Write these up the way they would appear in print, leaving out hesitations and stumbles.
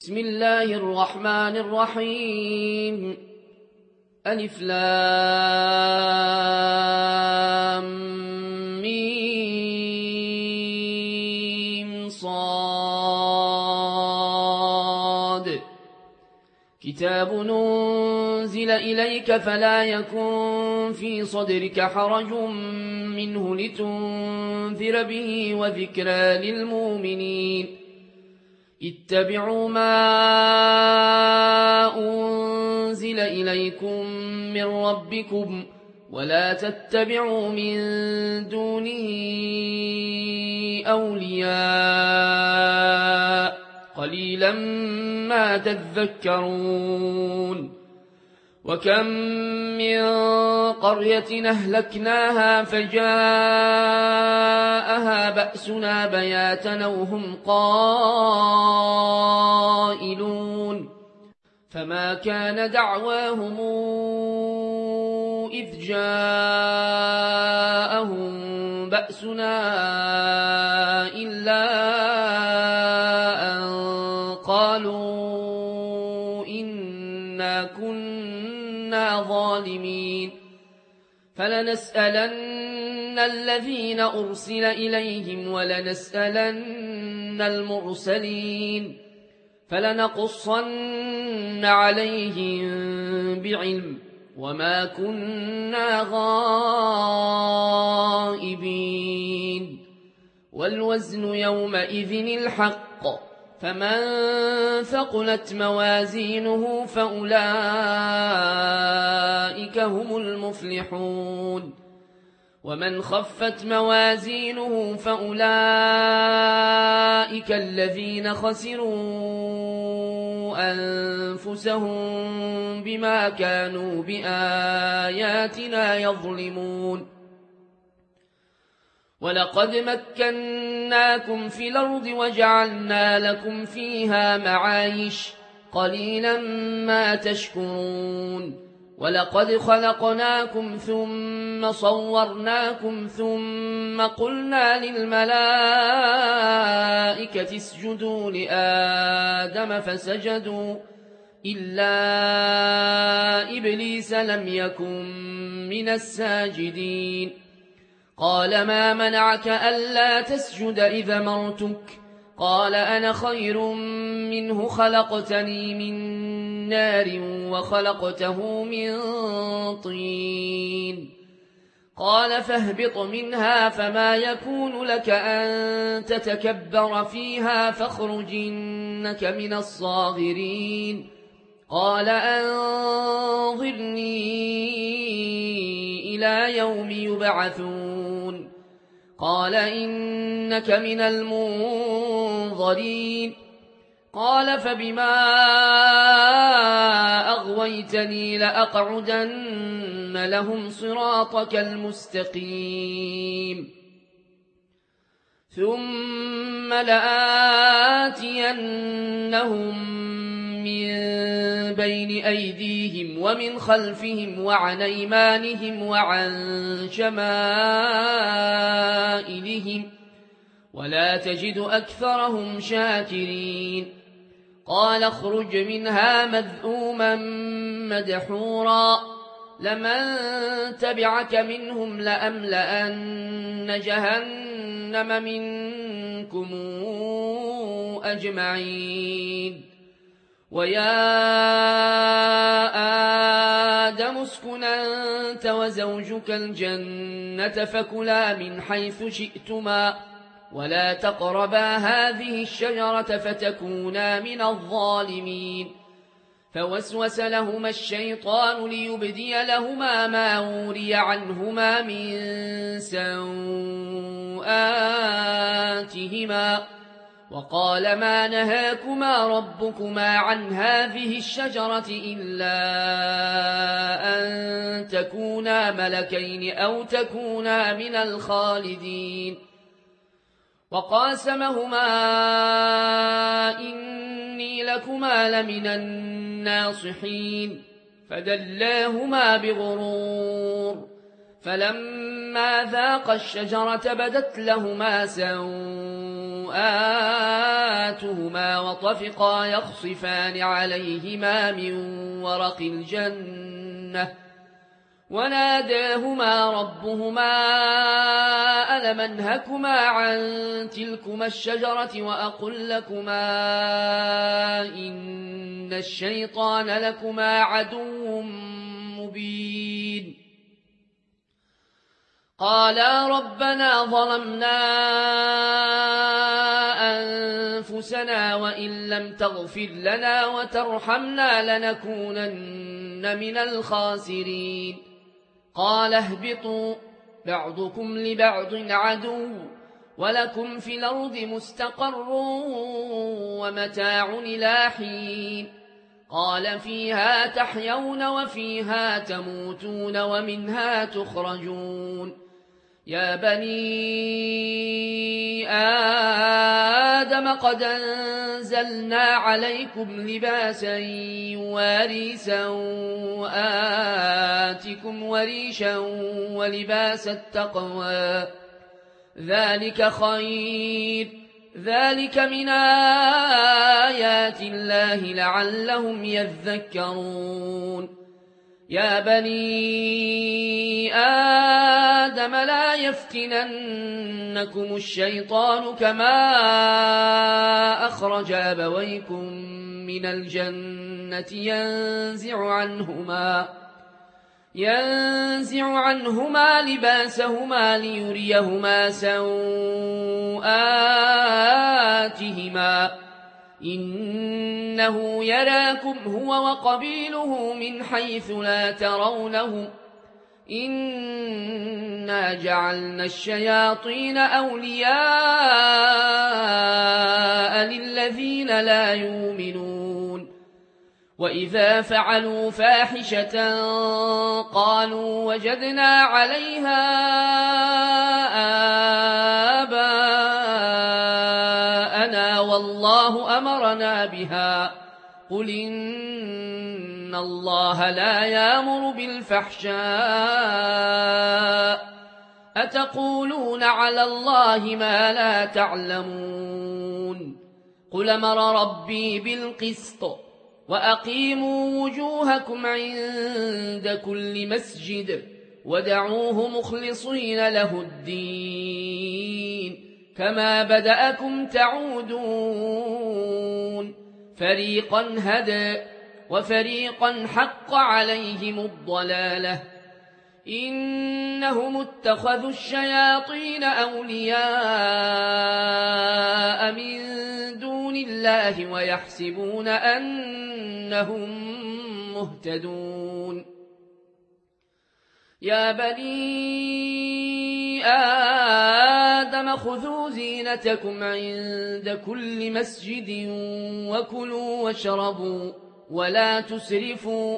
بسم الله الرحمن الرحيم ألف لام ميم صاد كتاب ننزل إليك فلا يكن في صدرك حرج منه لتنذر به وذكرى للمؤمنين اتبعوا ما أنزل إليكم من ربكم ولا تتبعوا من دونه أولياء قليلا ما تذكرون وكم من قرية أهلكناها فجاءها بأسنا بياتا وهم قائلون فما كان دعواهم إذ جاءهم بأسنا إلا أن قالوا إنا كنا ظالمين فلنسألن الذين أرسل إليهم ولنسألن المرسلين فلنقصن عليهم بعلم وما كنا غائبين والوزن يومئذ الحق فمن ثقلت موازينه فأولئك هم المفلحون ومن خفت موازينه فأولئك الذين خسروا أنفسهم بما كانوا بآياتنا يظلمون ولقد مكناكم في الأرض وجعلنا لكم فيها معايش قليلا ما تشكرون ولقد خلقناكم ثم صورناكم ثم قلنا للملائكة اسجدوا لآدم فسجدوا إلا إبليس لم يكن من الساجدين قال ما منعك ألا تسجد إذا مرتك قال أنا خير منه خلقتني من نار وخلقته من طين قال فاهبط منها فما يكون لك أن تتكبر فيها فاخرج إنك من الصاغرين قال أنظرني إلى يوم يبعثون قال إنك من المنظرين قال فبما أغويتني لأقعدن لهم صراطك المستقيم ثم لآتينهم من بين أيديهم ومن خلفهم وعن أيمانهم وعن شمائلهم ولا تجد أكثرهم شاكرين قال اخرج منها مذءوما مدحورا لمن تبعك منهم لأملأن جهنم منكم أجمعين ويا آدم اسكن أنت وزوجك الجنة فكلا من حيث شئتما ولا تقربا هذه الشجرة فتكونا من الظالمين فوسوس لهما الشيطان ليبدي لهما ما وري عنهما من سوآتهما وقال ما نهاكما ربكما عن هذه الشجرة إلا أن تكونا ملكين أو تكونا من الخالدين وقاسمهما إني لكما لمن الناصحين فدلاهما بغرور فلما ذاقا الشجرة بدت لهما سوآتهما حملتهما وطفقا يخصفان عليهما من ورق الجنة وناداهما ربهما ألم أنهكما عن تلكما الشجرة وأقل لكما إن الشيطان لكما عدو مبين قالا ربنا ظلمنا أنفسنا وإن لم تغفر لنا وترحمنا لنكونن من الخاسرين قال اهبطوا بعضكم لبعض عدو ولكم في الأرض مستقر ومتاع إلى حين قال فيها تحيون وفيها تموتون ومنها تخرجون يا بني آدم قد أنزلنا عليكم لباسا يواري سوآتكم وريشا ولباس التقوى ذلك خير ذلك من آيات الله لعلهم يذكرون يا بني آدم لا يفتننكم الشيطان كما أخرج أبويكم من الجنة ينزع عنهما لباسهما ليريهما سوآتهما إنه يراكم هو وقبيله من حيث لا ترونهم إنا جعلنا الشياطين أولياء للذين لا يؤمنون وإذا فعلوا فاحشة قالوا وجدنا عليها آباءنا والله أمرنا بها قل إن الله لا يأمر بالفحشاء أتقولون على الله ما لا تعلمون قل أمر ربي بالقسط وأقيموا وجوهكم عند كل مسجد ودعوه مخلصين له الدين كما بدأكم تعودون فريقا هدى وفريقا حق عليهم الضلالة إنهم اتخذوا الشياطين أولياء من دون الله ويحسبون أنهم مهتدون يا بني آدم خذوا زينتكم عند كل مسجد وكلوا واشربوا ولا تسرفوا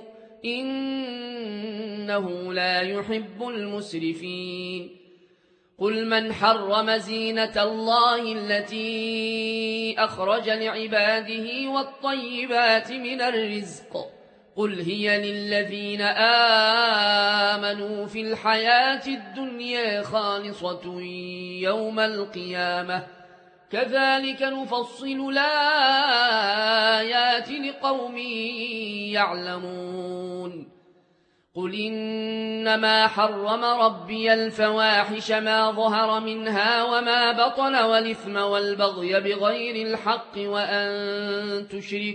إنه لا يحب المسرفين قل من حرم زينة الله التي أخرج لعباده والطيبات من الرزق قل هي للذين آمنوا في الحياة الدنيا خالصة يوم القيامة كذلك نفصل الآيات لقوم يعلمون قل إنما حرم ربي الفواحش ما ظهر منها وما بطن والإثم والبغي بغير الحق وأن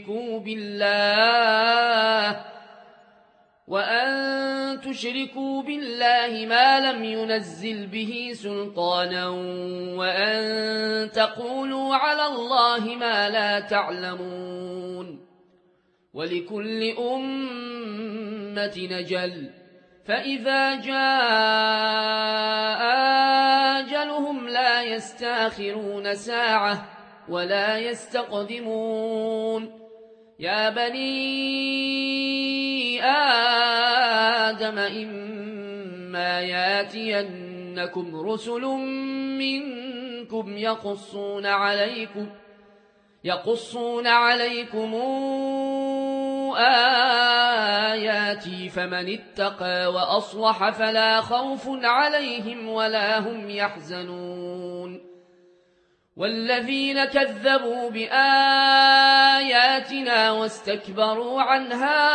تشركوا بالله ما لم ينزل به سلطانا وأن تقولوا على الله ما لا تعلمون ولكل أمة نجل فإذا جاء آجلهم لا يستاخرون ساعة ولا يستقدمون يا بني آدم إما ياتينكم رسل منكم يقصون عليكم آياتي فمن اتقى وأصلح فلا خوف عليهم ولا هم يحزنون والذين كذبوا بآياتنا واستكبروا عنها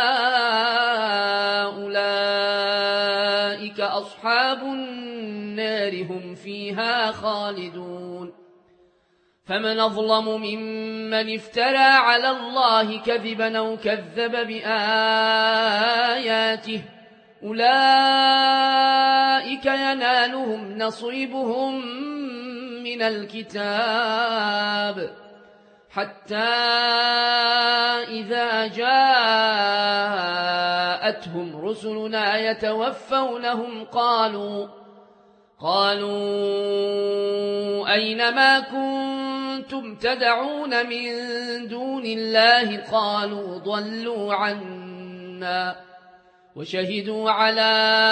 أولئك أصحاب النار هم فيها خالدون فمن أظلم ممن افترى على الله كذبا أو كذب بآياته أولئك ينالهم نصيبهم من الكتاب حتى إذا جاءتهم رسلنا يتوفونهم قالوا أين ما كنتم تدعون من دون الله قالوا ضلوا عنا وشهدوا على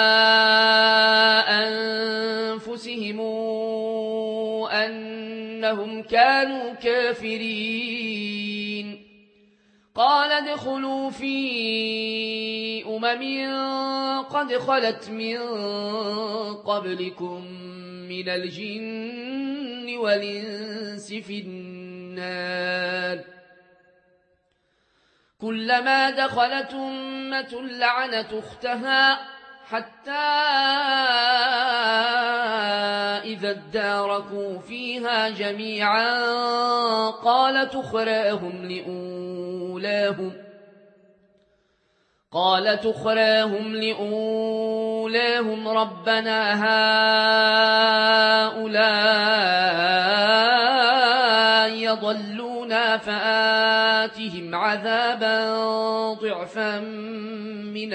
أنفسهم أنهم كانوا كافرين قال ادخلوا في قد خلت من قبلكم من الجن والإنس في النار كلما دخلت أمة لعنت أختها حتى إذا اداركوا فيها جميعا قالت أخراهم لأولاهم ربنا هؤلاء يضلونا فآتهم عذابا ضعفا من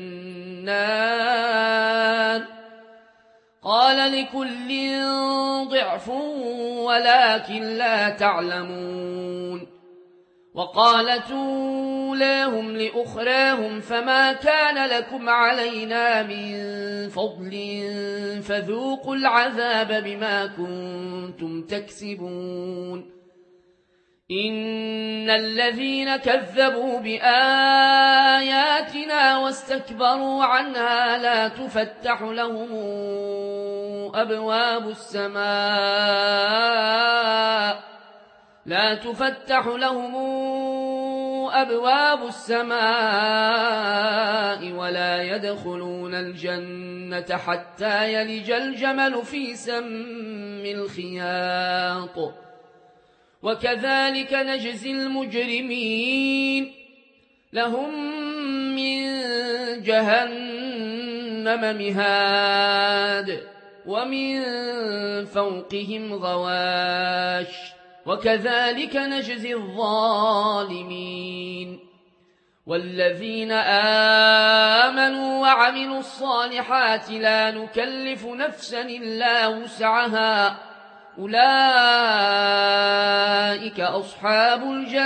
النار قال لكل ضعف ولكن لا تعلمون وقالت أولاهم لأخراهم فما كان لكم علينا من فضل فذوقوا العذاب بما كنتم تكسبون إن الذين كذبوا بآياتنا واستكبروا عنها لا تفتح لهم أبواب السماء ولا يدخلون الجنة حتى يلج الجمل في سم الخياط وكذلك نجزي المجرمين لهم من جهنم مهاد ومن فوقهم غواش وكذلك نجزي الظالمين والذين آمنوا وعملوا الصالحات لا نكلف نفسا إلا وسعها أولئك أصحاب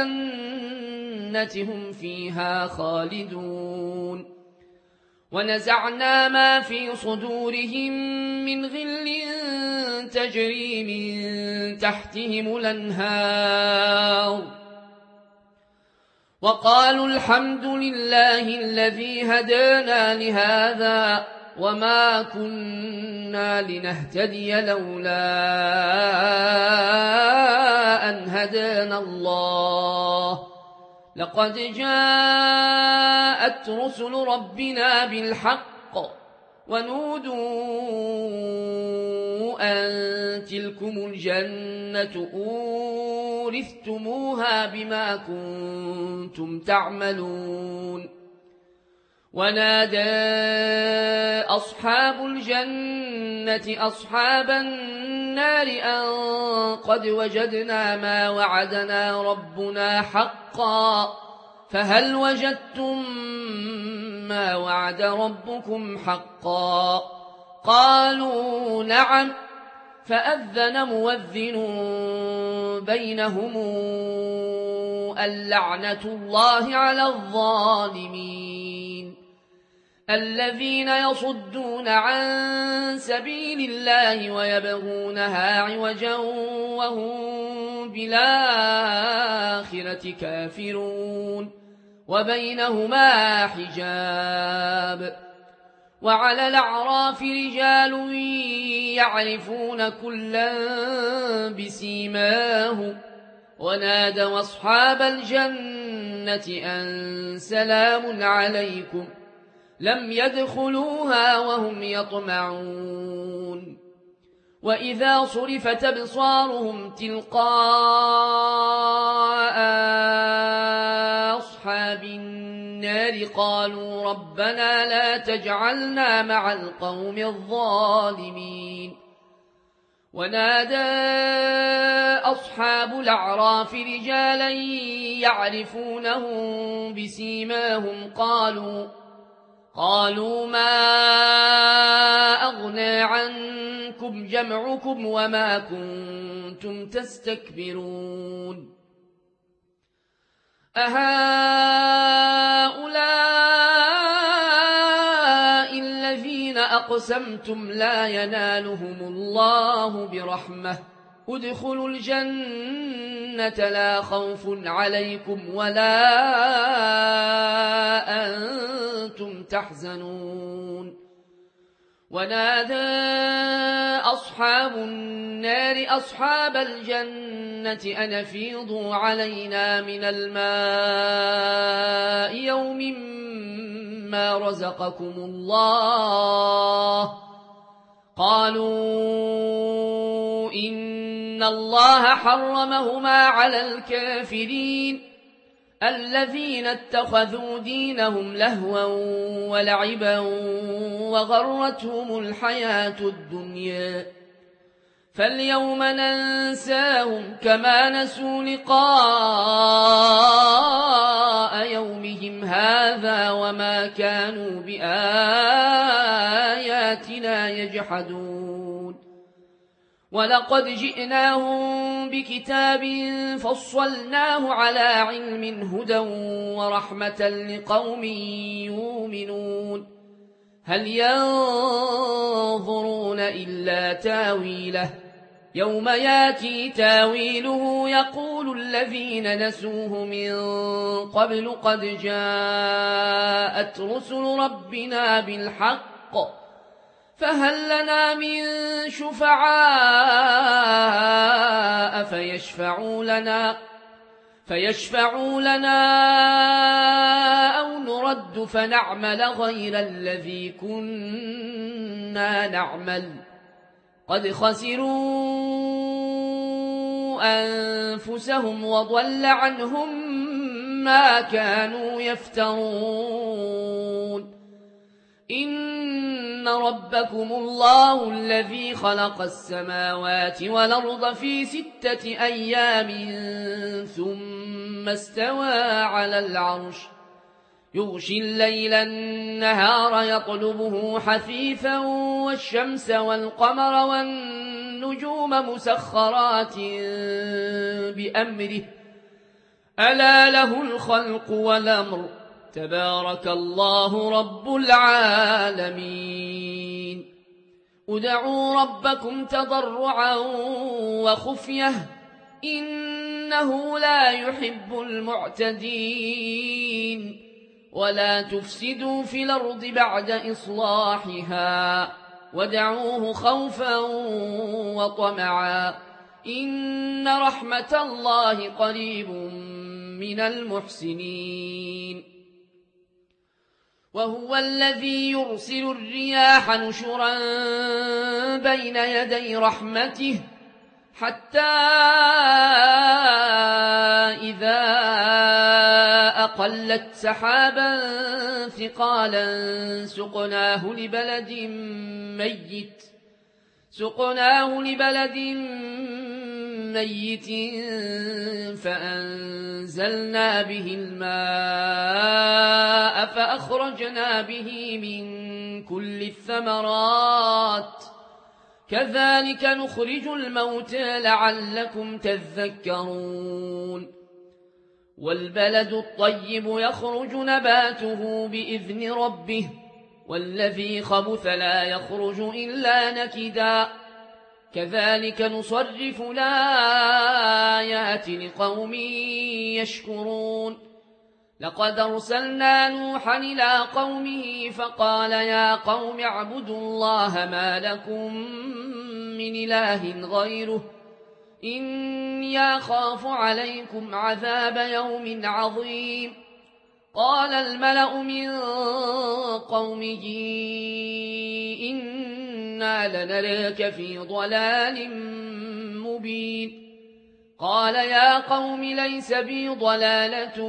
الجنة هم فيها خالدون ونزعنا ما في صدورهم من غل تجري من تحتهم الأنهار وقالوا الحمد لله الذي هدانا لهذا وما كنا لنهتدي لولا أن هدانا الله لقد جاءت رسل ربنا بالحق ونودوا أن تلكم الجنة أورثتموها بما كنتم تعملون ونادى أصحاب الجنة أصحاب النار أن قد وجدنا ما وعدنا ربنا حقا فهل وجدتم ما وعد ربكم حقا قالوا نعم فأذن مؤذن بينهم اللعنة الله على الظالمين الذين يصدون عن سبيل الله ويبغونها عوجا وهم بالآخرة كافرون وبينهما حجاب وعلى الأعراف رجال يعرفون كلا بسيماهم ونادوا أصحاب الجنة أن سلام عليكم لم يدخلوها وهم يطمعون وإذا صرفت أبصارهم تلقاء أصحاب النار قالوا ربنا لا تجعلنا مع القوم الظالمين ونادى أصحاب الأعراف رجالا يعرفونهم بسيماهم قالوا ما أغنى عنكم جمعكم وما كنتم تستكبرون أهؤلاء الذين أقسمتم لا ينالهم الله برحمة ادخلوا الجنة لا خوف عليكم ولا أنتم تحزنون ونادى أصحاب النار أصحاب الجنة أن أفيضوا علينا من الماء يوم ما رزقكم الله قالوا إن الله حرمهما على الكافرين الذين اتخذوا دينهم لهوا ولعبا وغرتهم الحياة الدنيا فاليوم ننساهم كما نسوا لقاء يومهم هذا وما كانوا بآياتنا يجحدون ولقد جئناهم بكتاب فصلناه على علم هدى ورحمة لقوم يؤمنون هل ينظرون إلا تاويله يوم ياتي تاويله يقول الذين نسوه من قبل قد جاءت رسل ربنا بالحق فهل لنا من شفعاء فيشفعوا لنا أو نرد فنعمل غير الذي كنا نعمل قد خسروا أنفسهم وضل عنهم ما كانوا يفترون إن ربكم الله الذي خلق السماوات والأرض في 6 أيام ثم استوى على العرش يغشي الليل النهار يطلبه حثيثا والشمس والقمر والنجوم مسخرات بأمره ألا له الخلق والأمر تبارك الله رب العالمين ادعوا ربكم تضرعا وخفية إنه لا يحب المعتدين ولا تفسدوا في الأرض بعد إصلاحها وادعوه خوفا وطمعا إن رحمة الله قريب من المحسنين وهو الذي يرسل الرياح نشرا بين يدي رحمته حتى إذا أقلت سحابا ثقالا سقناه لبلد ميت فأنزلنا به الماء فأخرجنا به من كل الثمرات كذلك نخرج الموتى لعلكم تذكرون والبلد الطيب يخرج نباته بإذن ربه والذي خبث لا يخرج إلا نكدا كذلك نصرف الآيات لقوم يشكرون لقد أرسلنا نوحا إلى قومه فقال يا قوم اعبدوا الله ما لكم من إله غيره إني أخاف عليكم عذاب يوم عظيم قال الملأ من قومه إنا لنراك في ضلال مبين قال يا قوم ليس بي ضلالة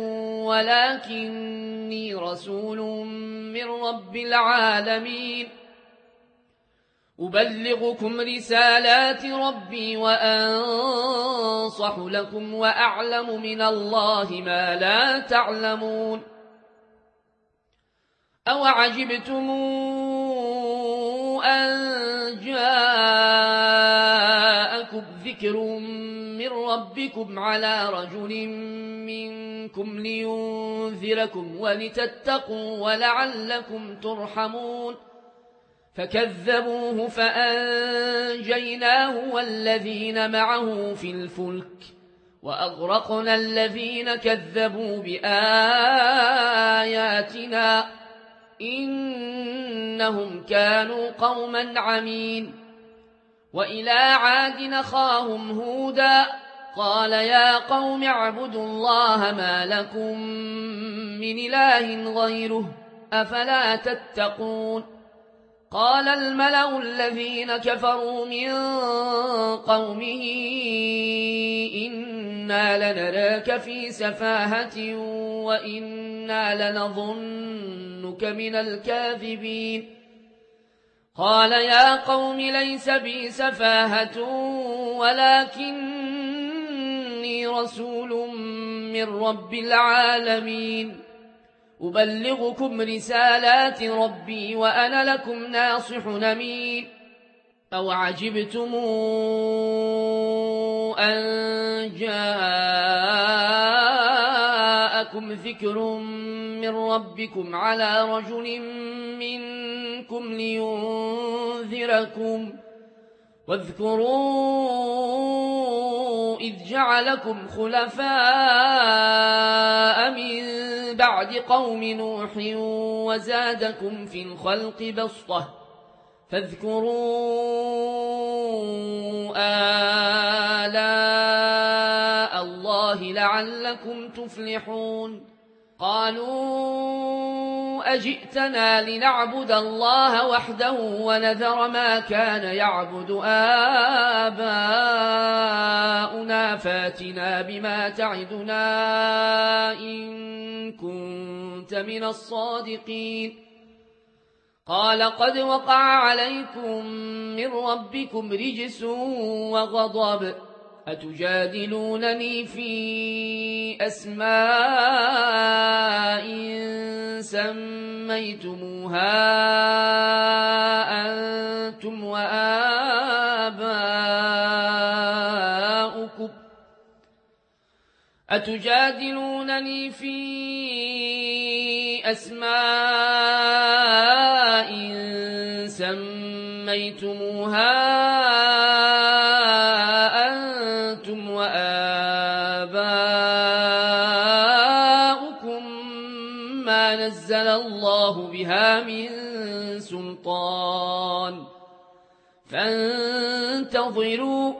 ولكني رسول من رب العالمين أبلغكم رسالات ربي وأنصح لكم وأعلم من الله ما لا تعلمون أوعجبتم أن جاءكم ذكر من ربكم على رجل منكم لينذركم ولتتقوا ولعلكم ترحمون فكذبوه فأنجيناه والذين معه في الفلك وأغرقنا الذين كذبوا بآياتنا إنهم كانوا قوما عمين وإلى عاد أخاهم هودا قال يا قوم اعبدوا الله ما لكم من إله غيره أفلا تتقون قال الملأ الذين كفروا من قومه إنا لنراك في سفاهة وإنا لنظنك من الكاذبين قال يا قوم ليس بي سفاهة ولكني رسول من رب العالمين أبلغكم رسالات ربي وأنا لكم ناصح أمين أوعجبتم أن جاءكم ذكر من ربكم على رجل منكم لينذركم واذكروا إذ جعلكم خلفاء من بعد قوم نوح وزادكم في الخلق بسطة فاذكروا آلاء الله لعلكم تفلحون قالوا أجئتنا لنعبد الله وحده ونذر ما كان يعبد آباؤنا فاتنا بما تعدنا إن كنت من الصادقين قال قد وقع عليكم من ربكم رجس وغضب أتجادلونني في أسماء سميتموها أنتم وآباؤكم أتجادلونني في أسماء سميتموها أنتم وآباؤكم ما نزل الله بها من سلطان فانتظروا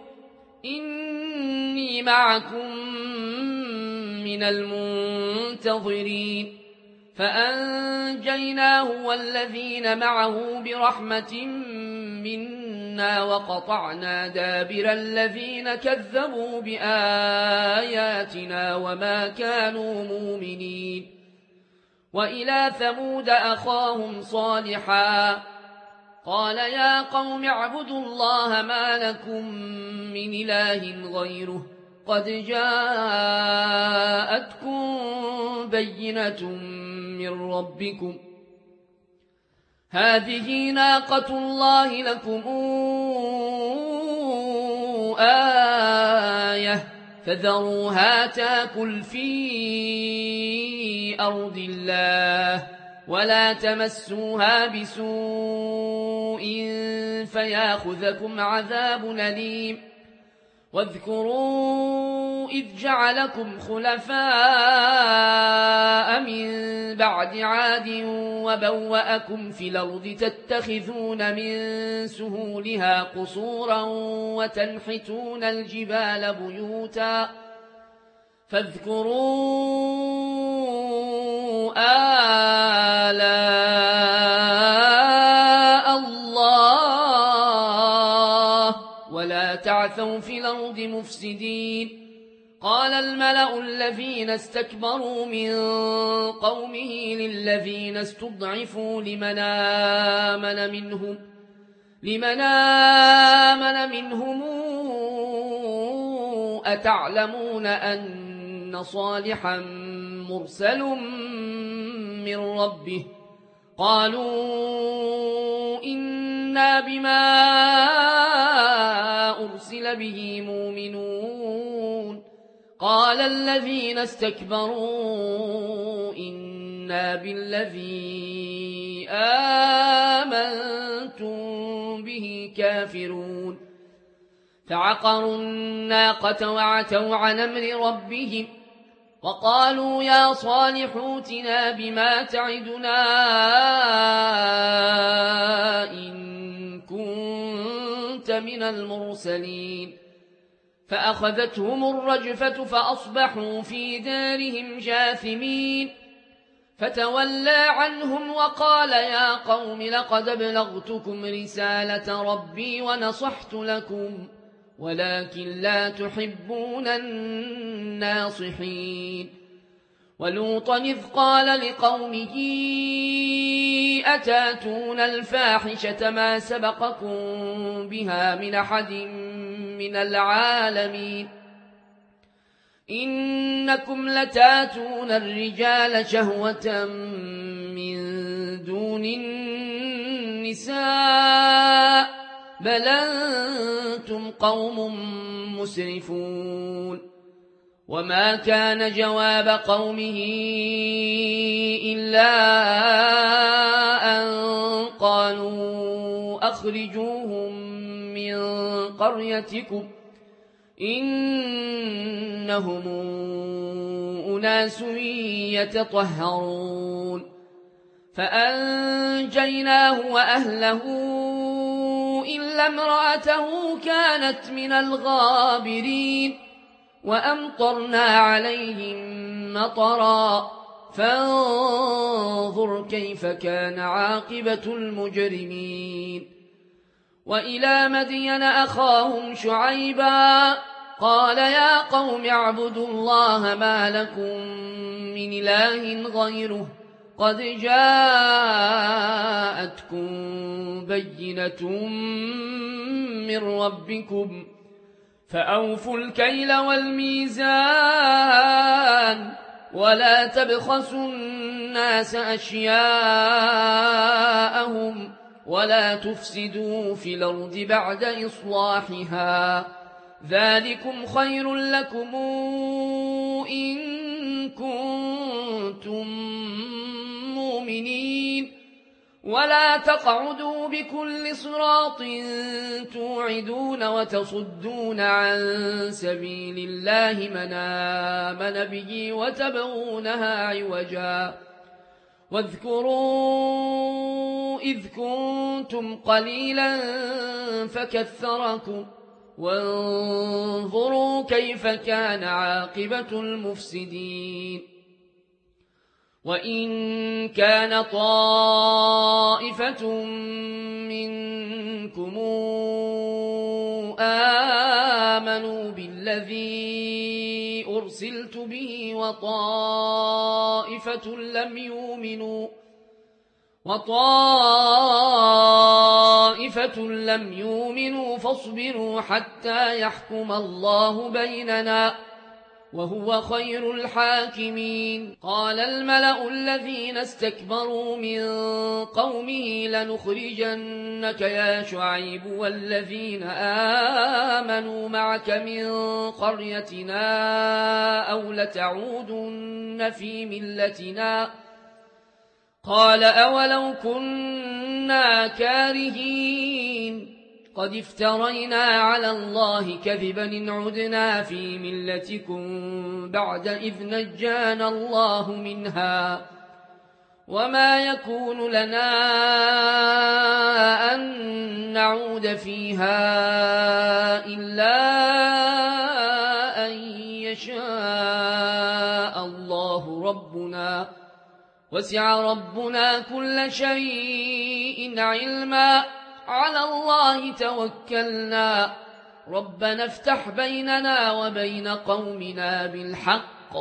إني معكم من المنتظرين فأنجيناه والذين معه برحمة منا وقطعنا دابر الذين كذبوا بآياتنا وما كانوا مؤمنين وإلى ثمود أخاهم صالحا قال يا قوم اعبدوا الله ما لكم من إله غيره قد جاءتكم بينة من ربكم هذه ناقة الله لكم آية فذروها تاكل في أرض الله ولا تمسوها بسوء فياخذكم عذاب أليم واذكروا إذ جعلكم خلفاء بعد عاد وبوأكم في الأرض تتخذون من سهولها قصورا وتنحتون الجبال بيوتا فاذكروا آلاء الله ولا تعثوا في الأرض مفسدين قال الملأ الذين استكبروا من قومه للذين استضعفوا لمن آمن منهم أتعلمون أن صالحا مرسل من ربه قالوا إنا بما أرسل به مؤمنون قال الذين استكبروا إنا بالذي آمنتم به كافرون فعقروا الناقة وعتوا عن أمر ربهم وقالوا يا صالح ائتنا بما تعدنا إن كنت من المرسلين فأخذتهم الرجفة فأصبحوا في دارهم جاثمين فتولى عنهم وقال يا قوم لقد أبلغتكم رسالة ربي ونصحت لكم ولكن لا تحبون الناصحين ولوطا إذ قال لقومه أتاتون الفاحشة ما سبقكم بها من أحد من العالمين إنكم لتاتون الرجال شهوة من دون النساء بل أنتم قوم مسرفون وما كان جواب قومه إلا أن قالوا أخرجوهم من قريتكم إنهم أناس يتطهرون فأنجيناه وأهله إلا امرأته كانت من الغابرين وأمطرنا عليهم مطرا فانظر كيف كان عاقبة المجرمين وإلى مدين أخاهم شعيبا قال يا قوم اعبدوا الله ما لكم من إله غيره قد جاءتكم بينة من ربكم فأوفوا الكيل والميزان ولا تبخسوا الناس أشياءهم ولا تفسدوا في الأرض بعد إصلاحها ذلكم خير لكم إن كنتم مؤمنين ولا تقعدوا بكل صراط توعدون وتصدون عن سبيل الله من آمن به وتبغونها عوجا واذكروا إذ كنتم قليلا فكثركم وانظروا كيف كان عاقبة المفسدين وإن كان طائفة منكم آمنوا بالذي أرسلت به وطائفة لم يؤمنوا فاصبروا حتى يحكم الله بيننا وهو خير الحاكمين قال الملأ الذين استكبروا من قومه لنخرجنك يا شعيب والذين آمنوا معك من قريتنا أو لتعودن في ملتنا قال أولو كنا كارهين قد افترينا على الله كذبا إن عدنا في ملتكم بعد إذ نجانا الله منها وما يكون لنا أن نعود فيها إلا أن يشاء الله ربنا وسع ربنا كل شيء علما على الله توكلنا ربنا افتح بيننا وبين قومنا بالحق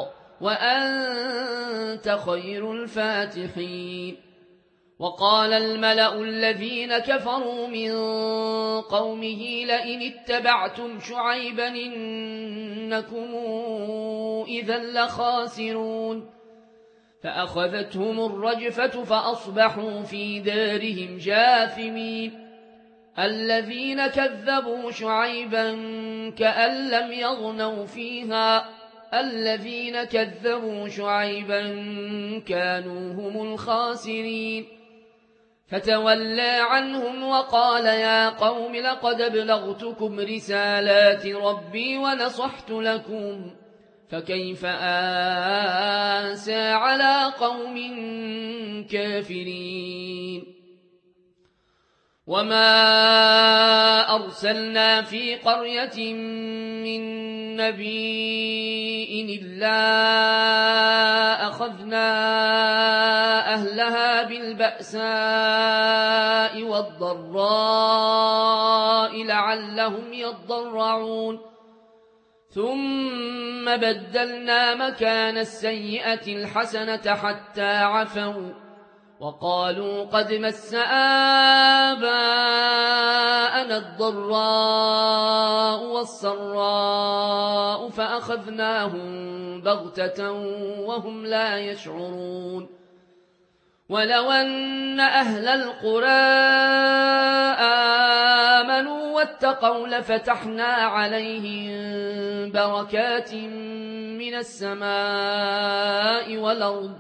وأنت خير الفاتحين. وقال الملأ الذين كفروا من قومه لئن اتبعتم شعيبا إنكم إذا لخاسرون فأخذتهم الرجفة فأصبحوا في دارهم جاثمين. الذين كذبوا شعيبا كأن لم يغنوا فيها الذين كذبوا شعيبا كانوا هم الخاسرين. فتولى عنهم وقال يا قوم لقد ابلغتكم رسالات ربي ونصحت لكم فكيف آسى على قوم كافرين. وما أرسلنا في قرية من نبي إلا أخذنا أهلها بالبأساء والضراء لعلهم يضرعون ثم بدلنا مكان السيئة الحسنة حتى عفوا وقالوا قد مس آباءنا الضراء والسراء فأخذناهم بغتة وهم لا يشعرون. ولو أن أهل القرى آمنوا واتقوا لفتحنا عليهم بركات من السماء والأرض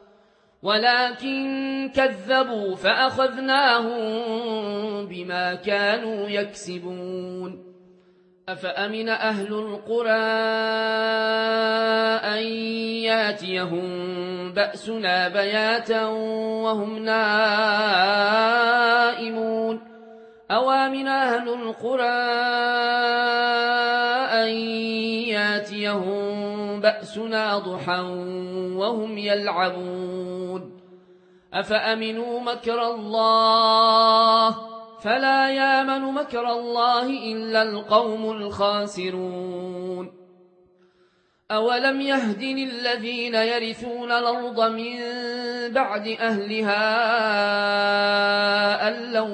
ولكن كذبوا فأخذناهم بما كانوا يكسبون. أفأمن أهل القرى أن ياتيهم بأسنا بياتا وهم نائمون أوامن أهل القرى أن ياتيهم بأسنا ضحى وهم يلعبون أفأمنوا مكر الله فلا يامن مكر الله إلا القوم الخاسرون. أولم يهد للذين يرثون الأرض من بعد أهلها أن لو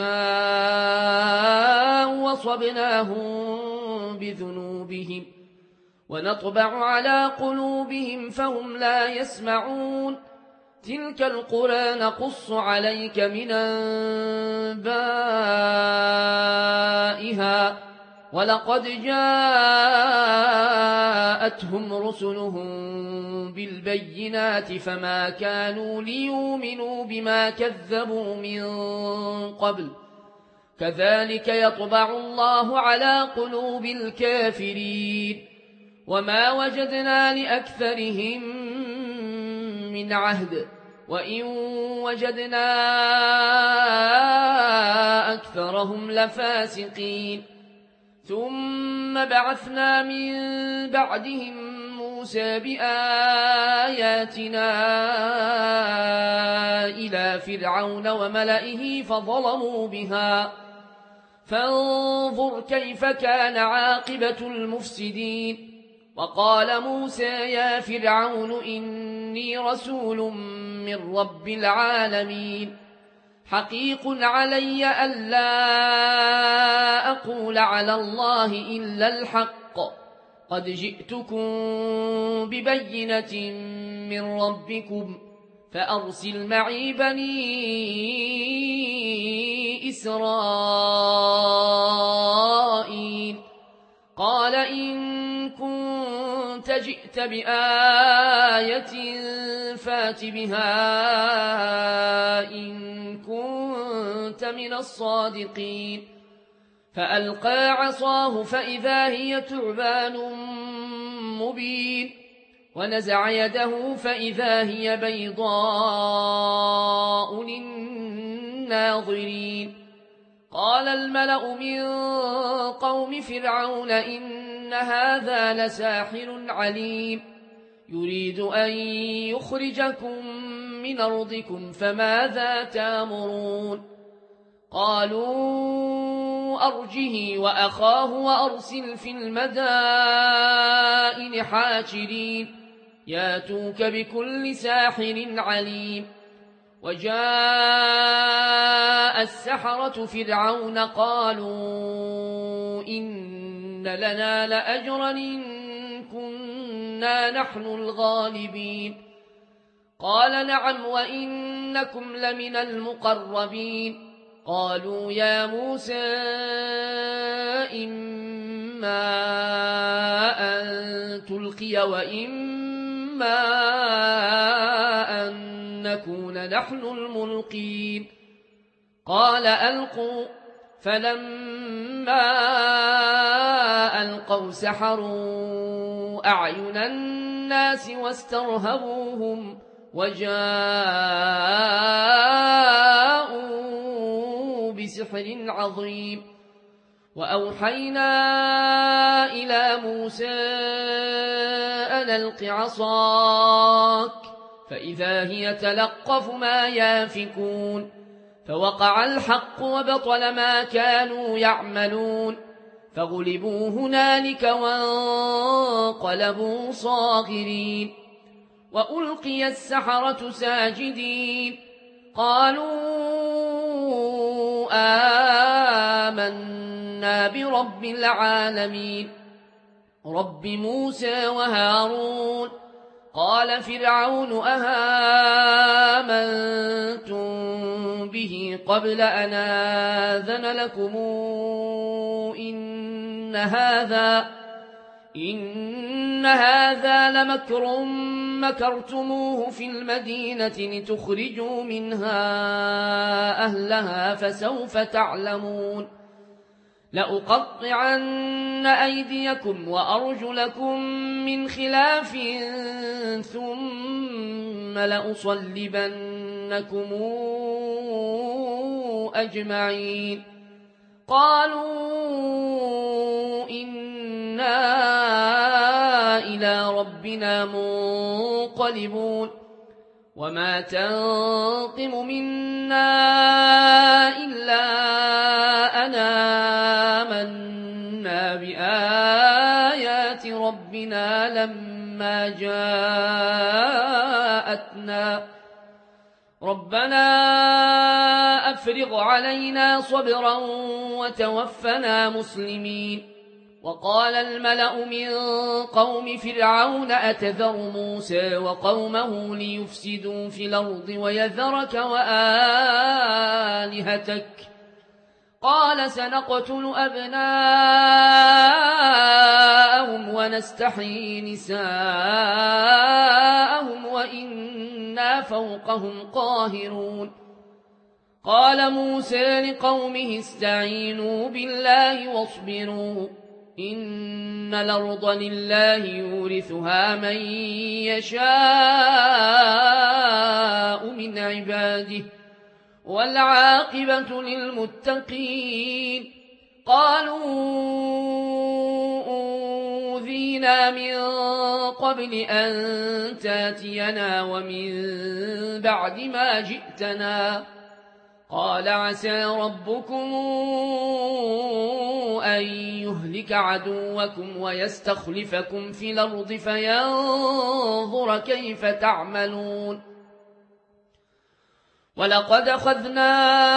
نشاء وصبناهم بذنوبهم ونطبع على قلوبهم فهم لا يسمعون. تلك القرى نقص عليك من أنبائها ولقد جاءتهم رسلهم بالبينات فما كانوا ليؤمنوا بما كذبوا من قبل كذلك يطبع الله على قلوب الكافرين. وما وجدنا لأكثرهم من عهد وإن وجدنا أكثرهم لفاسقين. ثم بعثنا من بعدهم موسى بآياتنا إلى فرعون وملئه فظلموا بها فانظر كيف كان عاقبة المفسدين. وقال موسى يا فرعون إني رسول من رب العالمين حقيق علي ألا أقول على الله إلا الحق قد جئتكم ببينة من ربكم فأرسل معي بني إسرائيل. قال إن كنت جئت بآية فات بها إن كنت من الصادقين. فألقى عصاه فإذا هي ثعبان مبين ونزع يده فإذا هي بيضاء للناظرين. قال الملأ من قوم فرعون إن هذا لساحر عليم يريد أن يخرجكم من أرضكم فماذا تأمرون؟ قالوا أرجه وأخاه وأرسل في المدائن حاشرين ياتوك بكل ساحر عليم. وجاء السحرة فرعون قالوا إن لنا لأجرا إن كنا نحن الغالبين. قال نعم وإنكم لمن المقربين. قالوا يا موسى إما أن تلقي وإما أن نكون نحن الملقين. قال ألقوا. فلما ألقوا سحروا أعين الناس واسترهبوهم وجاءوا بسحر عظيم. وأوحينا إلى موسى أن ألق عصاك فإذا هي تلقف ما يافكون. فوقع الحق وبطل ما كانوا يعملون فغلبوا هنالك وانقلبوا صاغرين. وألقي السحرة ساجدين قالوا آمنا برب العالمين رب موسى وهارون. قال فرعون أهامنتم به قبل أن آذن لكم إن هذا لمكر مكرتموه في المدينة لتخرجوا منها أهلها فسوف تعلمون. لأقطعن أيديكم وأرجلكم من خلاف ثم لأصلبنكم أجمعين. قالوا إنا إلى ربنا منقلبون. وما تنقم منا إلا أن آمنا بآيات ربنا لما جاءتنا ربنا أفرغ علينا صبرا وتوفنا مسلمين. وقال الملأ من قوم فرعون أتذر موسى وقومه ليفسدوا في الأرض ويذرك وآلهتك قال سنقتل أبناءهم ونستحيي نساءهم وإنا فوقهم قاهرون. قال موسى لقومه استعينوا بالله واصبروا إن الأرض لله يورثها من يشاء من عباده والعاقبة للمتقين. قالوا أوذينا من قبل أن تاتينا ومن بعد ما جئتنا قال عسى ربكم أن يهلك عدوكم ويستخلفكم في الأرض فينظر كيف تعملون. ولقد أخذنا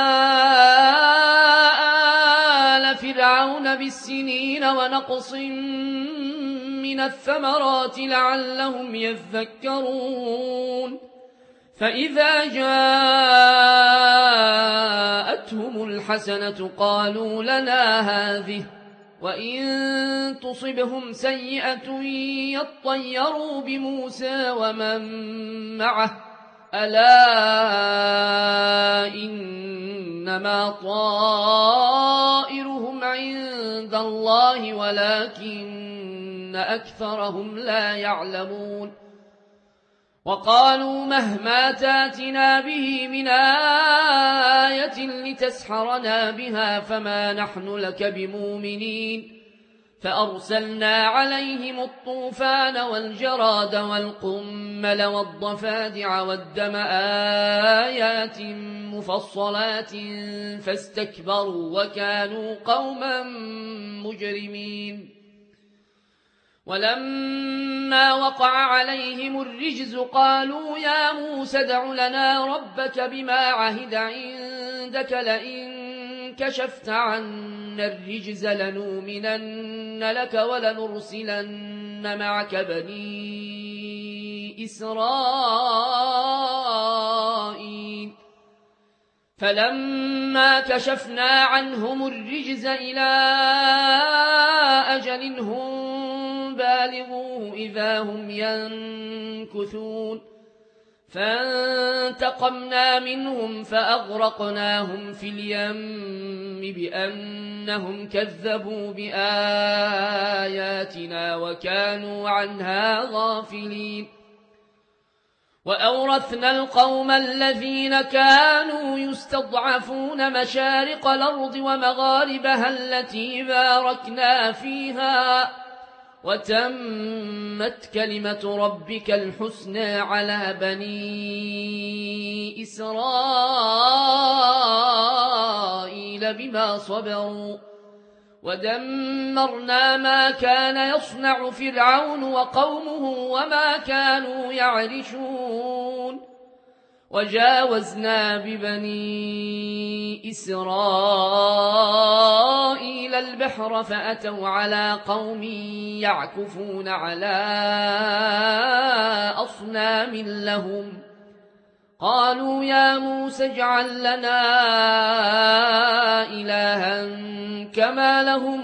آل فرعون بالسنين ونقص من الثمرات لعلهم يذكرون. فإذا جاءتهم الحسنة قالوا لنا هذه وإن تصبهم سيئة يطيروا بموسى ومن معه ألا إنما طائرهم عند الله ولكن أكثرهم لا يعلمون. وقالوا مهما تاتنا به من آية لتسحرنا بها فما نحن لك بمؤمنين فأرسلنا عليهم الطوفان والجراد والقمل والضفادع والدم آيات مفصلات فاستكبروا وكانوا قوما مجرمين ولما وقع عليهم الرجز قالوا يا موسى ادع لنا ربك بما عهد عندك لئن كشفت عنا الرجز لنؤمنن لك ولنرسلن معك بني إسرائيل فلما كشفنا عنهم الرجز إلى أجل هم بالغوه إذا هم ينكثون فانتقمنا منهم فأغرقناهم في اليم بأنهم كذبوا بآياتنا وكانوا عنها غافلين وأورثنا القوم الذين كانوا يستضعفون مشارق الأرض ومغاربها التي باركنا فيها وتمت كلمة ربك الحسنى على بني إسرائيل بما صبروا ودمرنا ما كان يصنع فرعون وقومه وما كانوا يعرشون وجاوزنا ببني إسرائيل البحر فأتوا على قوم يعكفون على أصنام لهم قالوا يا موسى اجعل لنا إلها كما لهم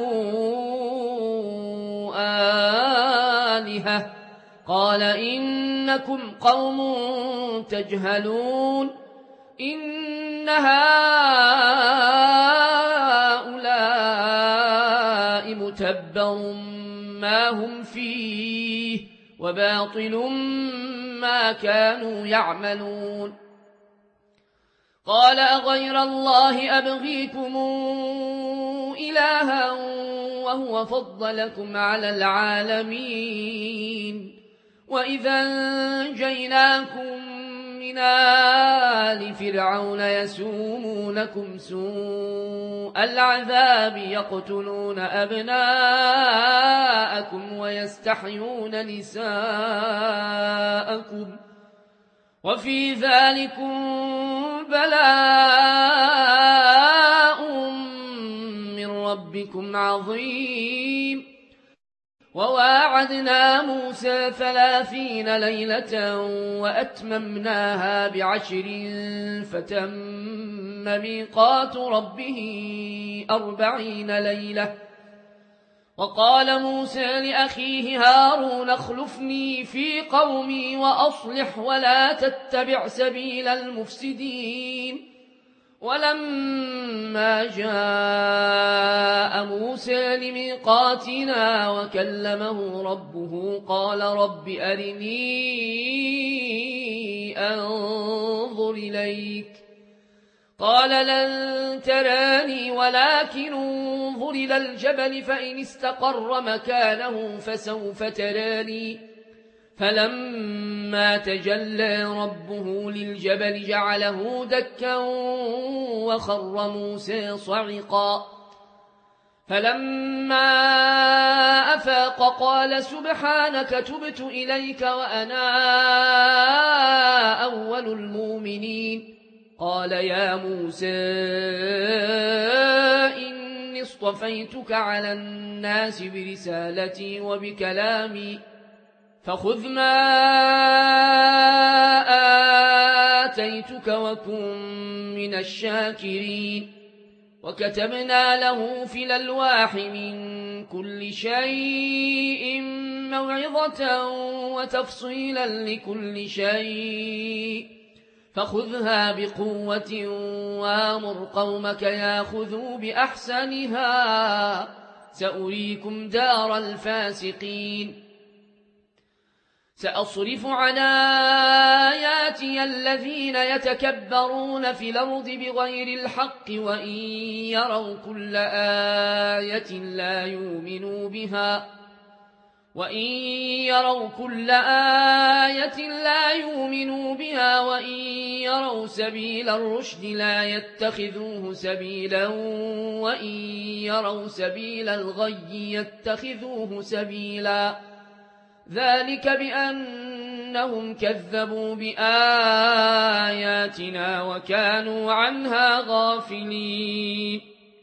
آلهة قال إنكم قوم تجهلون إن هؤلاء متبر ما هم فيه وباطل ما كانوا يعملون قال أغير الله أبغيكم إلها وهو فضلكم على العالمين وإذا أنجيناكم من آل فرعون يسومونكم سوء العذاب يقتلون أبناءكم ويستحيون نساءكم وفي ذلكم بلاء من ربكم عظيم وواعدنا موسى 30 ليلة وأتممناها ب10 فتم ميقات ربه 40 ليلة وقال موسى لأخيه هارون اخلفني في قومي وأصلح ولا تتبع سبيل المفسدين ولما جاء موسى لميقاتنا وكلمه ربه قال رب أرني أنظر إليك قال لن تراني ولكن انظر إلى الجبل فإن استقر مكانه فسوف تراني فلما تجلى ربه للجبل جعله دكا وخر موسى صعقا فلما أفاق قال سبحانك تبت إليك وأنا أول المؤمنين قال يا موسى إني اصطفيتك على الناس برسالتي وبكلامي فخذ ما آتيتك وكن من الشاكرين وكتبنا له في الألواح من كل شيء موعظة وتفصيلا لكل شيء فخذها بقوة وامر قومك ياخذوا بأحسنها سأريكم دار الفاسقين سأصرف عن آياتي الذين يتكبرون في الأرض بغير الحق وإن يروا كل آية لا يؤمنوا بها وإن يروا سبيل الرشد لا يتخذوه سبيلا وإن يروا سبيل الغي يتخذوه سبيلا ذلك بأنهم كذبوا بآياتنا وكانوا عنها غافلين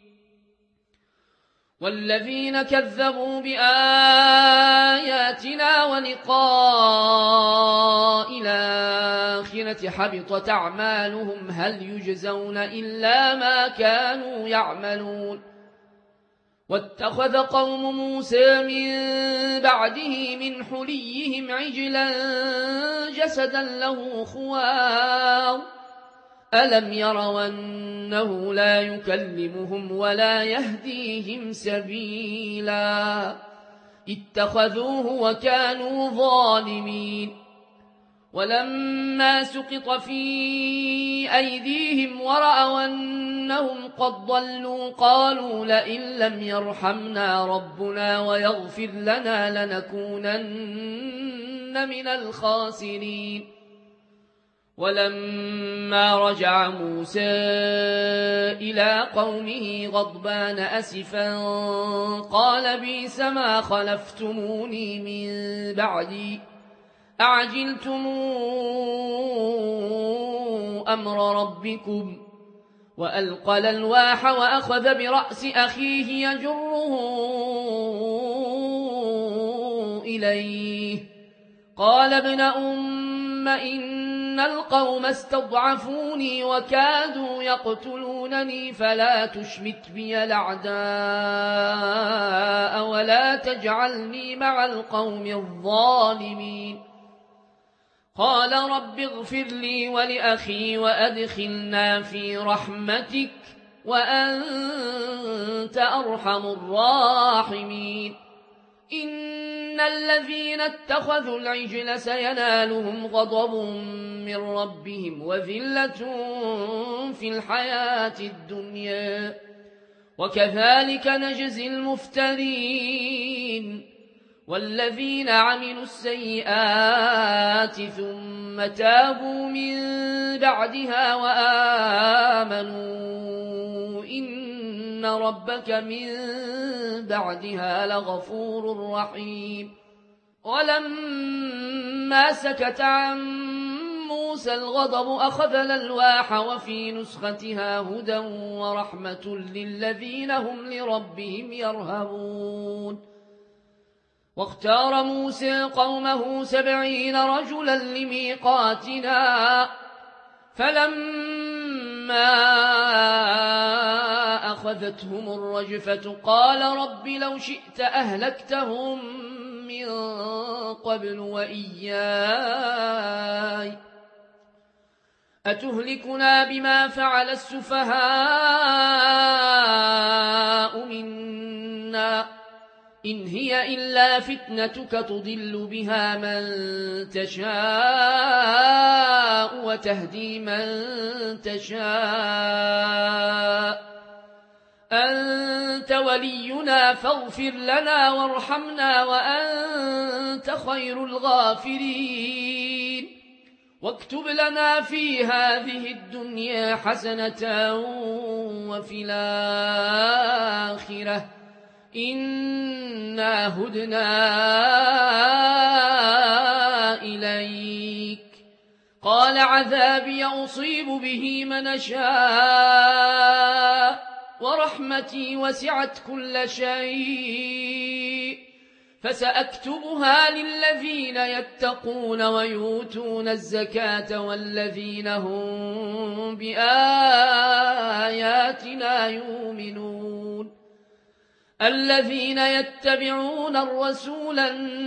والذين كذبوا بآياتنا ولقاء الآخرة حبطت أعمالهم هل يجزون إلا ما كانوا يعملون واتخذ قوم موسى من بعده من حليهم عجلا جسدا له خوار ألم يروا أنه لا يكلمهم ولا يهديهم سبيلا اتخذوه وكانوا ظالمين ولما سقط في أيديهم ورأوا أنهم قد ضلوا قالوا لئن لم يرحمنا ربنا ويغفر لنا لنكونن من الخاسرين ولما رجع موسى إلى قومه غضبان أسفا قال بئس ما خلفتموني من بعدي أعجلتم أمر ربكم وألقى الألواح وأخذ برأس أخيه يجره إليه قال ابن أم إن القوم استضعفوني وكادوا يقتلونني فلا تشمت بي الأعداء ولا تجعلني مع القوم الظالمين قال رب اغفر لي ولأخي وأدخلنا في رحمتك وأنت أرحم الراحمين إن الذين اتخذوا العجل سينالهم غضب من ربهم وذلة في الحياة الدنيا وكذلك نجزي المفترين والذين عملوا السيئات ثم تابوا من بعدها وآمنوا إن ربك من بعدها لغفور رحيم ولما سكت عن موسى الغضب أخذ الألواح وفي نسختها هدى ورحمة للذين هم لربهم يرهبون واختار موسى قومه 70 رجلا لميقاتنا فلما أخذتهم الرجفة قال رب لو شئت أهلكتهم من قبل وإياي أتهلكنا بما فعل السفهاء منا إن هي إلا فتنتك تضل بها من تشاء وتهدي من تشاء أنت ولينا فاغفر لنا وارحمنا وأنت خير الغافرين واكتب لنا في هذه الدنيا حسنة وفي الآخرة إنا هدنا إليك قال عذابي أصيب به من شاء ورحمتي وسعت كل شيء فسأكتبها للذين يتقون ويؤتون الزكاة والذين هم بآياتنا يؤمنون الذين يتبعون الرسول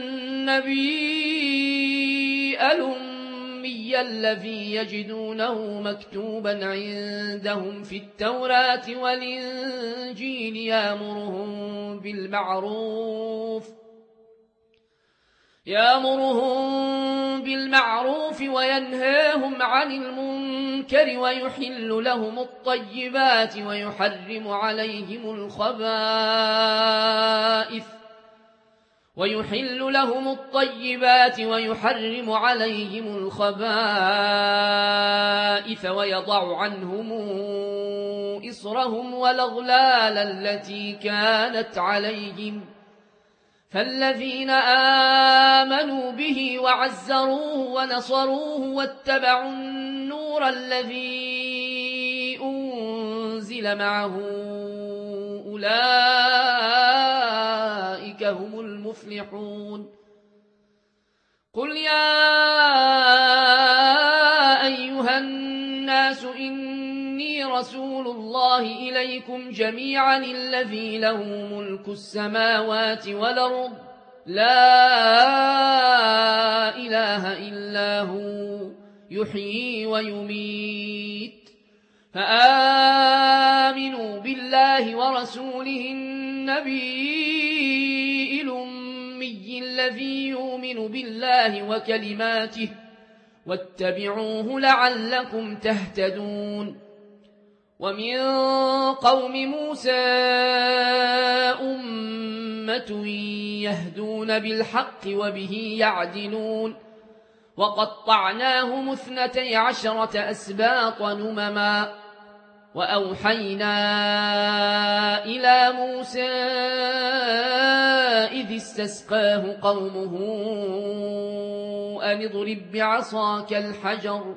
النبي الأمي الذي يجدونه مكتوبا عندهم في التوراة يأمرهم بالمعروف وينهاهم عن المنكر ويحل لهم الطيبات ويحرم عليهم الخبائث ويضع عنهم إصرهم والأغلال التي كانت عليهم فالذين آمنوا به وعزروه ونصروه واتبعوا النور الذي أنزل معه أولئك هم المفلحون قل يا أيها الناس إني رسول الله إليكم جميعا الذي له ملك السماوات والأرض لا إله إلا هو يحيي ويميت فآمنوا بالله ورسوله النبي الأمي الذي يؤمن بالله وكلماته واتبعوه لعلكم تهتدون ومن قوم موسى أمة يهدون بالحق وبه يعدلون وقطعناهم 12 أسباط نمما وأوحينا إلى موسى إذ استسقاه قومه أن اضرب بعصاك الحجر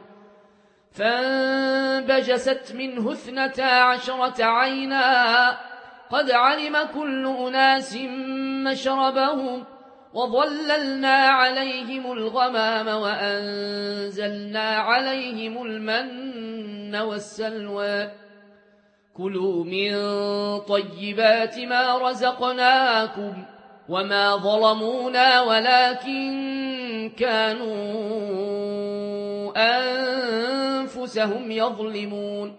فانبجست منه 12 عينا قد علم كل أناس مشربهم وظللنا عليهم الغمام وأنزلنا عليهم المن والسلوى كلوا من طيبات ما رزقناكم وما ظلمونا ولكن كانوا أنفسهم يظلمون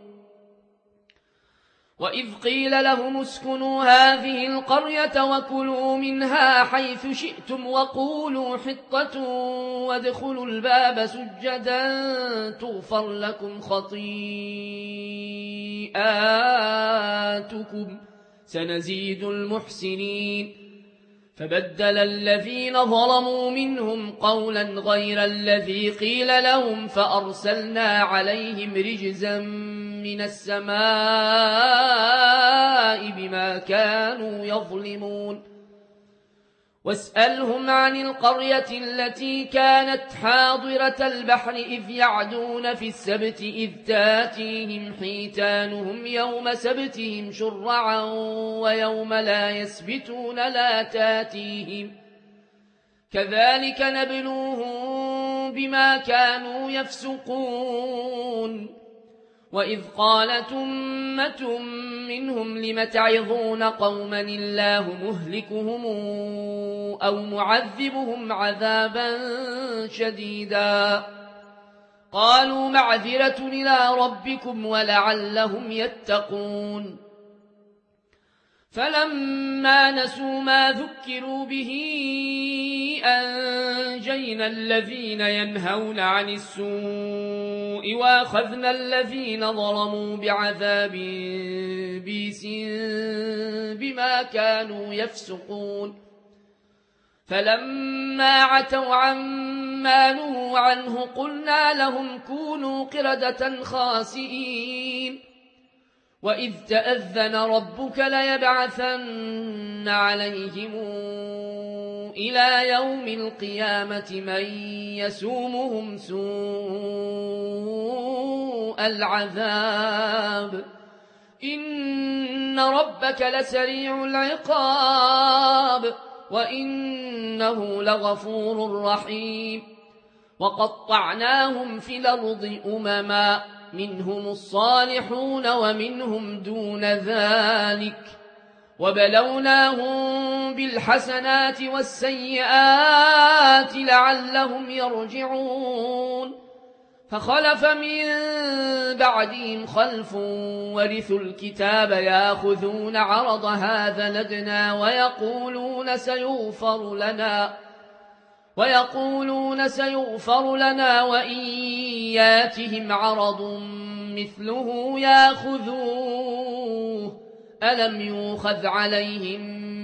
وإذ قيل لهم اسكنوا هذه القرية وكلوا منها حيث شئتم وقولوا حطة وادخلوا الباب سجدا تغفر لكم خطيئاتكم سنزيد المحسنين فبدل الذين ظلموا منهم قولا غير الذي قيل لهم فأرسلنا عليهم رجزا من السماء بما كانوا يظلمون واسألهم عن القرية التي كانت حاضرة البحر إذ يعدون في السبت إذ تاتيهم حيتانهم يوم سبتهم شرعا ويوم لا يسبتون لا تاتيهم كذلك نبلوهم بما كانوا يفسقون وإذ قالت أمة منهم لم تعظون قوما الله مهلكهم أو معذبهم عذابا شديدا قالوا معذرة إلى ربكم ولعلهم يتقون فلما نسوا ما ذكروا به أنجينا الذين ينهون عن السوء وأخذنا الذين ظلموا بعذاب بئس بما كانوا يفسقون فلما عتوا عما نهوا عنه قلنا لهم كونوا قردة خاسئين وإذ تأذن ربك ليبعثن عليهم إلى يوم القيامة من يسومهم سوء العذاب إن ربك لسريع العقاب وإنه لغفور رحيم وقطعناهم في الأرض أمما منهم الصالحون ومنهم دون ذلك وبلوناهم بالحسنات والسيئات لعلهم يرجعون فخلف من بعدهم خلف ورثوا الكتاب يأخذون عرض هذا لدنا ويقولون سيغفر لنا ويقولون سيغفر لنا وإن ياتهم عرض مثله ياخذوه ألم يؤخذ عليهم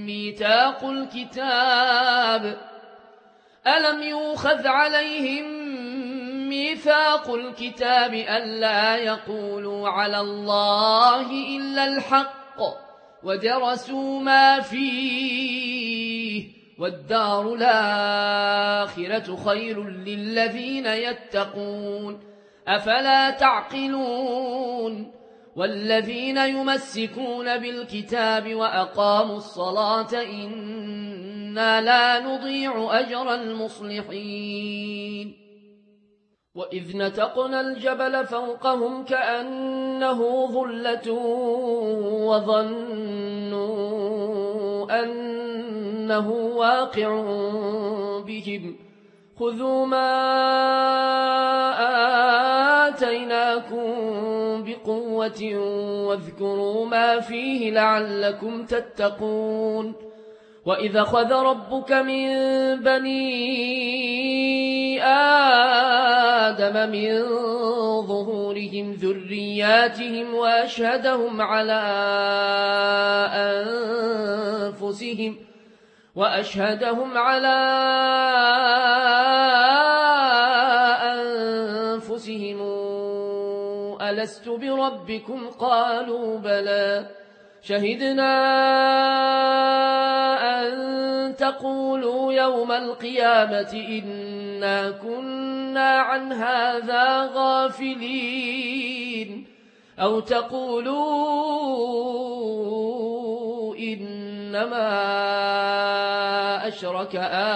ميثاق الكتاب ألا يقولوا على الله إلا الحق ودرسوا ما فيه والدار الآخرة خير للذين يتقون أفلا تعقلون والذين يمسكون بالكتاب وأقاموا الصلاة إنا لا نضيع أجر المصلحين وإذ نتقنا الجبل فوقهم كأنه ظلة وظنوا أنه واقع بهم خذوا ما آتيناكم بقوة واذكروا ما فيه لعلكم تتقون وإذا أخذ ربك من بني آدم من ظهورهم ذرياتهم وأشهدهم على أنفسهم ألست بربكم قالوا بلى شهدنا أن تقولوا يوم القيامة إنا كنا عن هذا غافلين أو تقولوا إنما أشرك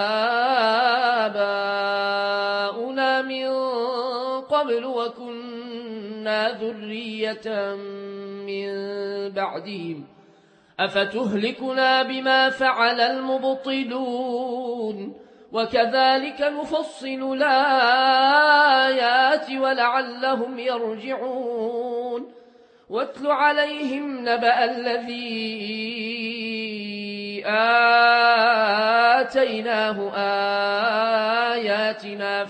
آباؤنا من قبل وكنا ذرية من بعدهم أفتهلكنا بما فعل المبطلون وكذلك نفصل الآيات ولعلهم يرجعون واتل عليهم نبأ الذي آتيناه آياتنا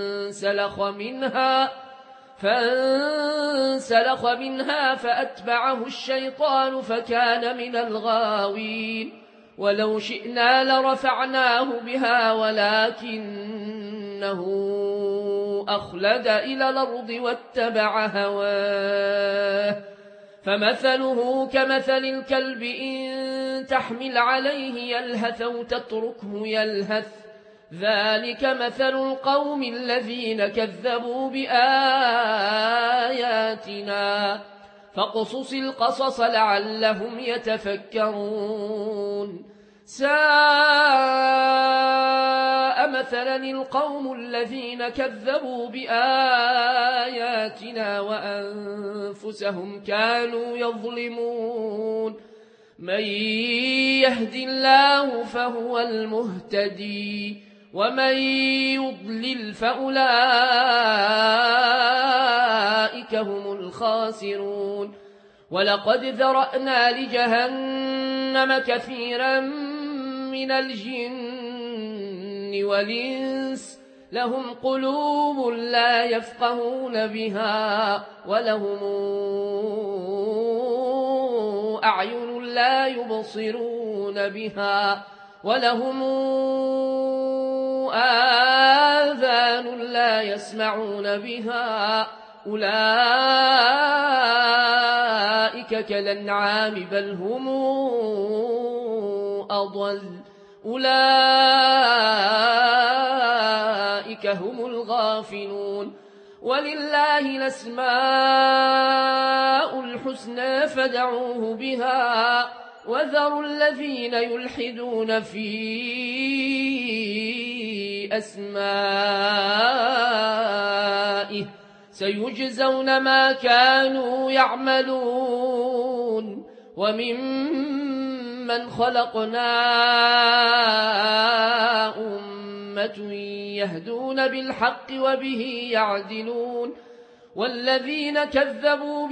فانسلخ منها فأتبعه الشيطان فكان من الغاوين ولو شئنا لرفعناه بها ولكنه أخلد إلى الأرض واتبع هواه فمثله كمثل الكلب إن تحمل عليه يلهث أو تتركه يلهث ذلك مثل القوم الذين كذبوا بآياتنا فاقصص القصص لعلهم يتفكرون ساء مثلا القوم الذين كذبوا بآياتنا وأنفسهم كانوا يظلمون من يهد الله فهو المهتدي ومن يضلل فأولئك هم الخاسرون ولقد ذرأنا لجهنم كثيرا من الجن والإنس لهم قلوب لا يفقهون بها ولهم أعين لا يبصرون بها ولهم آذان لا يسمعون بها أولئك كالأنعام بل هم أضل أولئك هم الغافلون ولله الأسماء الحسنى فادعوه بها وذروا الذين يلحدون في أسمائه سيجزون ما كانوا يعملون وممن خلقنا أمة يهدون بالحق وبه يعدلون والذين كذبوا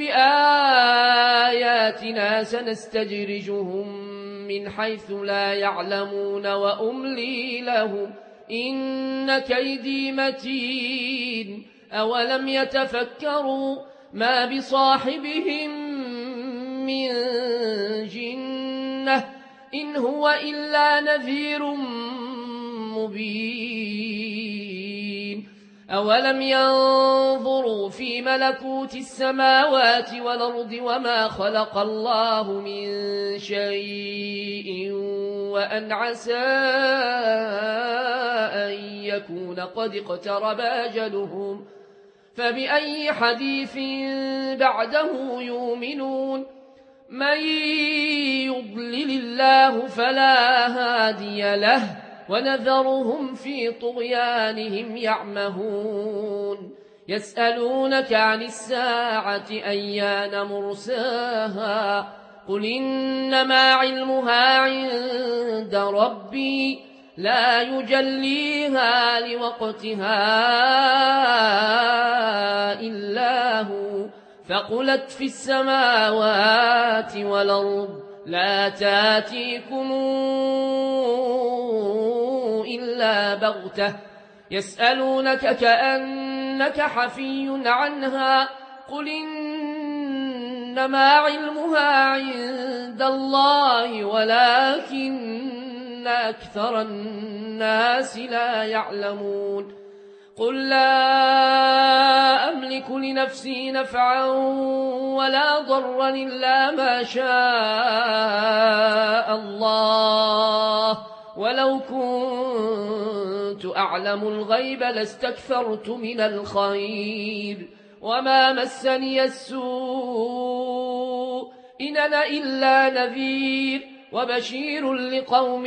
بآياتنا سنستدرجهم من حيث لا يعلمون وأملي لهم إن كيدي متين أولم يتفكروا ما بصاحبهم من جنة إن هو إلا نذير مبين أولم ينظروا في ملكوت السماوات والأرض وما خلق الله من شيء وأن عسى أن يكون قد اقترب أجلهم فبأي حديث بعده يؤمنون من يضلل الله فلا هادي له ونذرهم في طغيانهم يعمهون يسألونك عن الساعة أيان مرساها قل إنما علمها عند ربي لا يجليها لوقتها إلا هو فقلت في السماوات والأرض لا تاتيكم إلا بغتة يسألونك كأنك حفي عنها قل إنما علمها عند الله ولكن أكثر الناس لا يعلمون قل لا أملك لنفسي نفعا ولا ضرا إلا ما شاء الله ولو كنت أعلم الغيب لاستكثرت من الخير وما مسني السوء إن أنا إلا نذير وبشير لقوم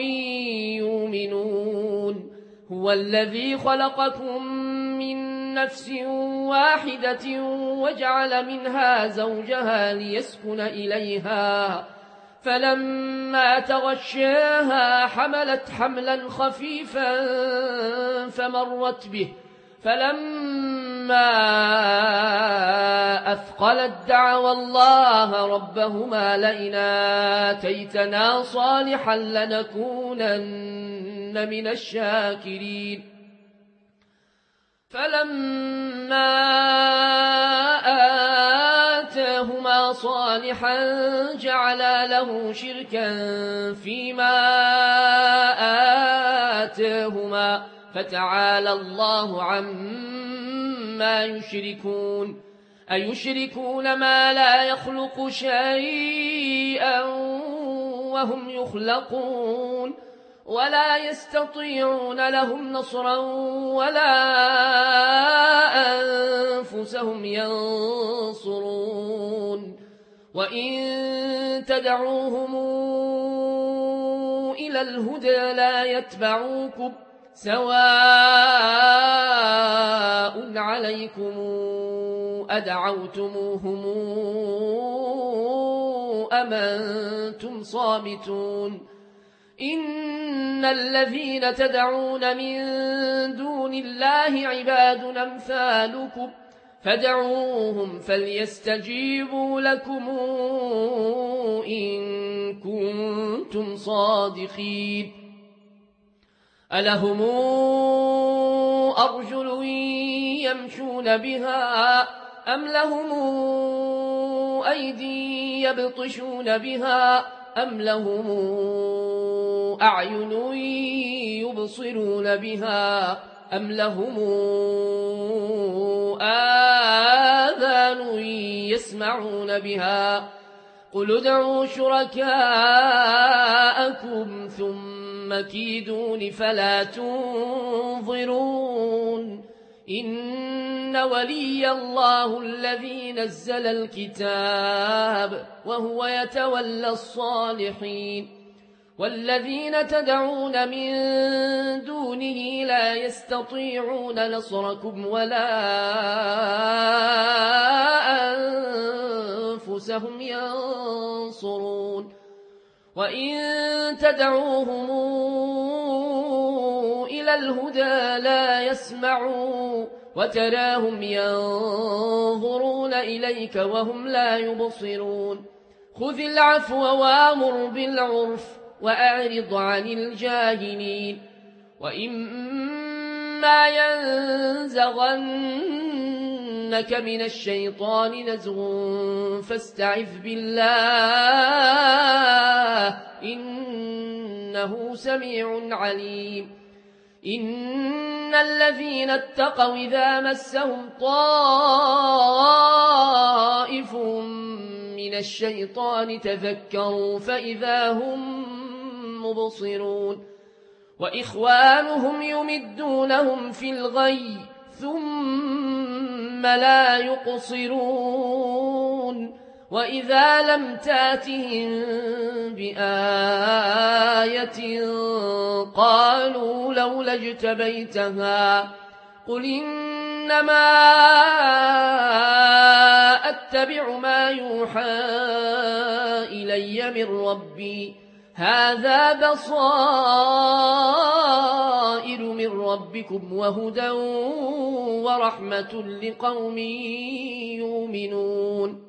يؤمنون هو الذي خلقكم من نفس واحدة وجعل منها زوجها ليسكن إليها فلما تغشاها حملت حملا خفيفا فمرت به فلما أثقلت دعوا الله ربهما لئن آتيتنا صالحا لنكونن من الشاكرين فلما آتاهما صالحا جعلا له شركا فيما آتاهما فتعالى الله عما يشركون أيشركون ما لا يخلق شيئا وهم يخلقون ولا يستطيعون لهم نصرا ولا أنفسهم ينصرون وإن تدعوهم إلى الهدى لا يتبعوكم سواء عليكم أدعوتموهم أم أنتم صامتون إن الذين تدعون من دون الله عباد أمثالكم فادعوهم فليستجيبوا لكم إن كنتم صادقين ألهم أرجل يمشون بها أم لهم أيدي يبطشون بها أم لهم أعين يبصرون بها أم لهم آذان يسمعون بها قل ادعوا شركاءكم ثم كيدون فلا تنظرون إن ولي الله الذي نزل الكتاب وهو يتولى الصالحين والذين تدعون من دونه لا يستطيعون نصركم ولا أنفسهم ينصرون وإن تدعوهم إلى الهدى لا يسمعوا وتراهم ينظرون إليك وهم لا يبصرون خذ العفو وامر بالعرف وأعرض عن الجاهلين وإما إما ينزغنك من الشيطان نزغ فاستعذ بالله إنه سميع عليم إن الذين اتقوا إذا مسهم طائف من الشيطان تذكروا فإذا هم مبصرون وإخوانهم يمدونهم في الغي ثم لا يقصرون وإذا لم تاتهم بآية قالوا لولا اجتبيتها قل إنما أتبع ما يوحى إلي من ربي هذا بصائر من ربكم وهدى ورحمة لقوم يؤمنون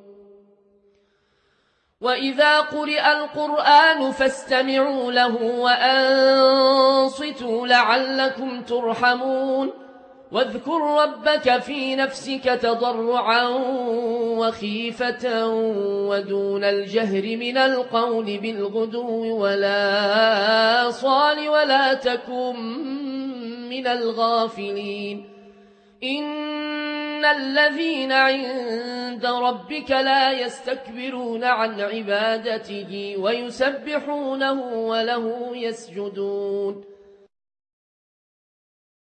وإذا قرئ القرآن فاستمعوا له وأنصتوا لعلكم ترحمون واذكر ربك في نفسك تضرعا وخيفة ودون الجهر من القول بالغدو ولا صال ولا تكن من الغافلين إن الذين عند ربك لا يستكبرون عن عبادته ويسبحونه وله يسجدون